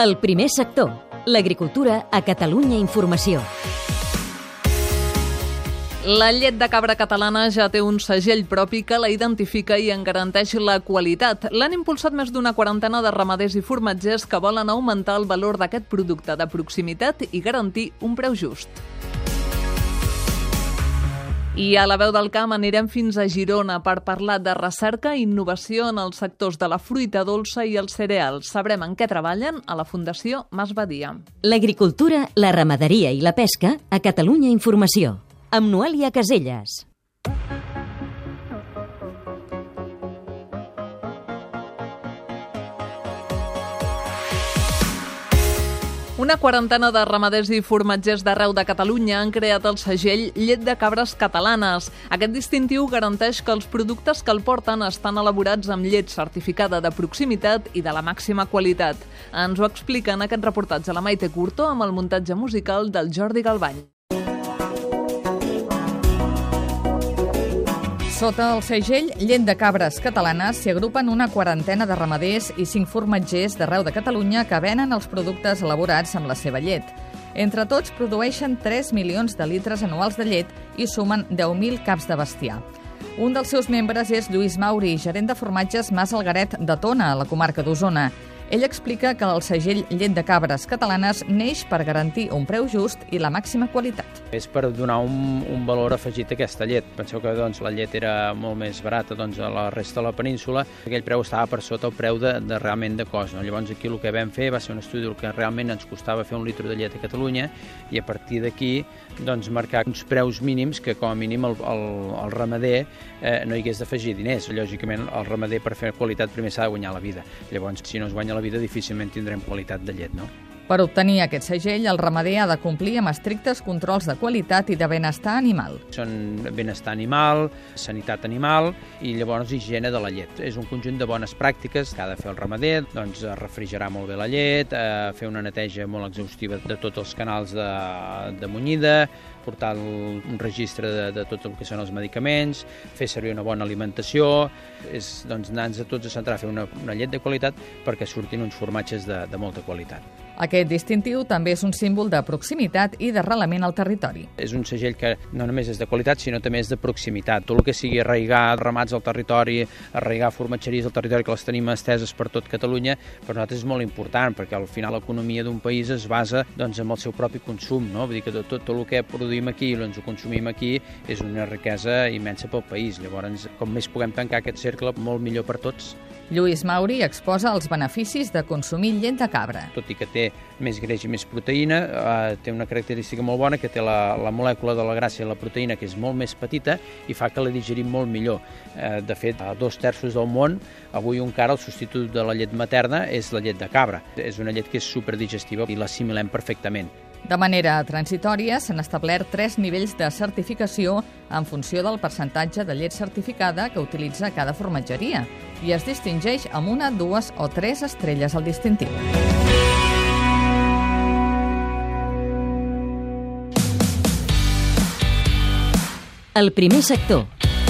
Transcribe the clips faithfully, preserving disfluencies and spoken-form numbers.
El primer sector, l'agricultura a Catalunya Informació. La llet de cabra catalana ja té un segell propi que la identifica i en garanteix la qualitat. L'han impulsat més d'una quarantena de ramaders i formatgers que volen augmentar el valor d'aquest producte de proximitat i garantir un preu just. I a la veu del camp anirem fins a Girona per parlar de recerca i innovació en els sectors de la fruita dolça i els cereals. Sabrem en què treballen a la Fundació Mas Badia. L'agricultura, la ramaderia i la pesca a Catalunya Informació. Amb Noelia Caselles. Una quarantena de ramaders i formatgers d'arreu de Catalunya han creat el segell Llet de Cabres Catalanes. Aquest distintiu garanteix que els productes que el porten estan elaborats amb llet certificada de proximitat i de la màxima qualitat. Ens ho explica en aquest reportatge la Maite Curto amb el muntatge musical del Jordi Galbany. Sota el segell Llet de Cabres Catalanes s'hi agrupen una quarantena de ramaders i cinc formatgers d'arreu de Catalunya que venen els productes elaborats amb la seva llet. Entre tots produeixen tres milions de litres anuals de llet i sumen deu mil caps de bestiar. Un dels seus membres és Lluís Mauri, gerent de formatges Mas Algaret de Tona, a la comarca d'Osona. Ell explica que el segell Llet de Cabres Catalanes neix per garantir un preu just i la màxima qualitat. És per donar un, un valor afegit a aquesta llet. Penseu que doncs, la llet era molt més barata doncs, a la resta de la península. Aquell preu estava per sota el preu de, de realment de cost. No? Llavors aquí el que vam fer va ser un estudi del que realment ens costava fer un litre de llet a Catalunya i a partir d'aquí doncs, marcar uns preus mínims que com a mínim el, el, el ramader eh, no hi hagués d'afegir diners. Lògicament el ramader per fer qualitat primer s'ha de guanyar la vida. Llavors si no es guanya la vida difícilment tindrem qualitat de llet, no? Per obtenir aquest segell, el ramader ha de complir amb estrictes controls de qualitat i de benestar animal. Són benestar animal, sanitat animal i llavors higiene de la llet. És un conjunt de bones pràctiques que ha de fer el ramader, doncs refrigerar molt bé la llet, eh, fer una neteja molt exhaustiva de tots els canals de, de munyida, portar el, un registre de, de tot el que són els medicaments, fer servir una bona alimentació, és doncs, anar-nos a tots a centrar a fer una, una llet de qualitat perquè surtin uns formatges de, de molta qualitat. Aquest distintiu també és un símbol de proximitat i d'arrelament al territori. És un segell que no només és de qualitat, sinó també és de proximitat. Tot el que sigui arraigar ramats al territori, arraigar formatgeries al territori, que les tenim esteses per tot Catalunya, per nosaltres és molt important, perquè al final l'economia d'un país es basa doncs, en el seu propi consum. No? Vull dir que tot, tot, tot el que produïm aquí i doncs, ho consumim aquí és una riquesa immensa pel país. Llavors, com més puguem tancar aquest cercle, molt millor per tots. Lluís Mauri exposa els beneficis de consumir llet de cabra. Tot i que té més greix i més proteïna, eh, té una característica molt bona, que té la, la molècula de la gràcia i la proteïna, que és molt més petita i fa que la digerim molt millor. Eh, de fet, a dos terços del món, avui encara el substitut de la llet materna és la llet de cabra. És una llet que és superdigestiva i l'assimilem perfectament. De manera transitòria, s'han establert tres nivells de certificació en funció del percentatge de llet certificada que utilitza cada formatgeria i es distingeix amb una, dues o tres estrelles al distintiu. El primer sector.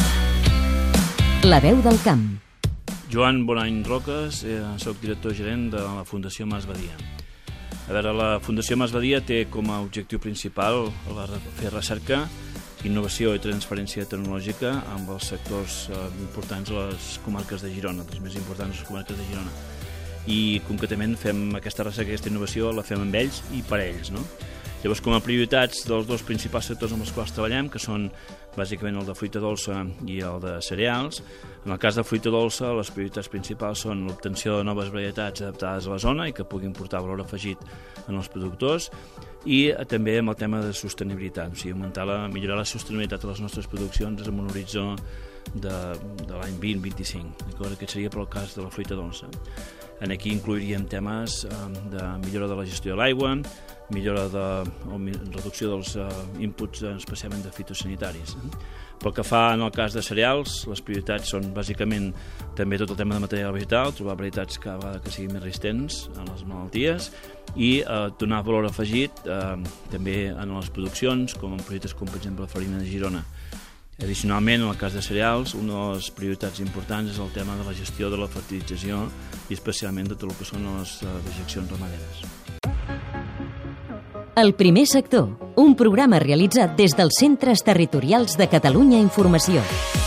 La veu del camp. Joan Bonany Roques, eh, soc director gerent de la Fundació Mas Badia. A veure, la Fundació Mas Badia té com a objectiu principal fer recerca, innovació i transferència tecnològica amb els sectors eh, importants a les comarques de Girona, dels més importants a les comarques de Girona. I concretament fem aquesta recerca, aquesta innovació, la fem amb ells i per ells, no? Llavors, com a prioritats dels dos principals sectors amb els quals treballem, que són bàsicament el de fruita dolça i el de cereals, en el cas de fruita dolça, les prioritats principals són l'obtenció de noves varietats adaptades a la zona i que puguin portar valor afegit en els productors i també amb el tema de sostenibilitat, o sigui, augmentar la, millorar la sostenibilitat de les nostres produccions amb un horitzó de, de l'any vint vint-i-cinc, aquest seria per al cas de la fruita dolça. En aquí inclouríem temes eh, de millora de la gestió de l'aigua, millora de o reducció dels uh, inputs, especialment de fitosanitaris. Pel que fa en el cas de cereals, les prioritats són bàsicament també tot el tema de material vegetal, trobar varietats que, que siguin més resistents a les malalties i uh, donar valor afegit uh, també en les produccions, com en projectes com per exemple la farina de Girona. Addicionalment, en el cas de cereals, una de les prioritats importants és el tema de la gestió de la fertilització i especialment de tot el que són les dejeccions ramaderes. El primer sector, un programa realitzat des dels Centres Territorials de Catalunya Informació.